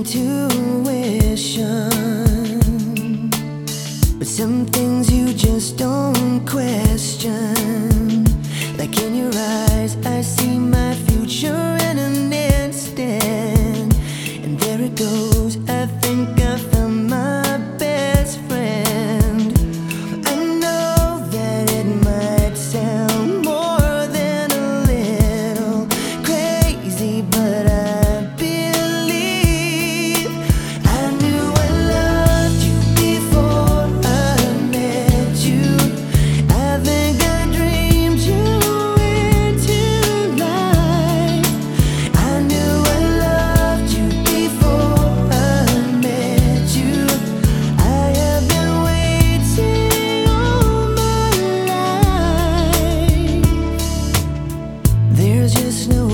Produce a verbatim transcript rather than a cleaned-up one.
intuition, but some things you just don't question. Like in your eyes, I see my future in an instant, and there it goes. I think I found my best friend. I know that it might sound more than a little crazy, but I believe I knew I loved you before I met you. I think I dreamed you into life. I knew I loved you before I met you. I have been waiting all my life. There's just no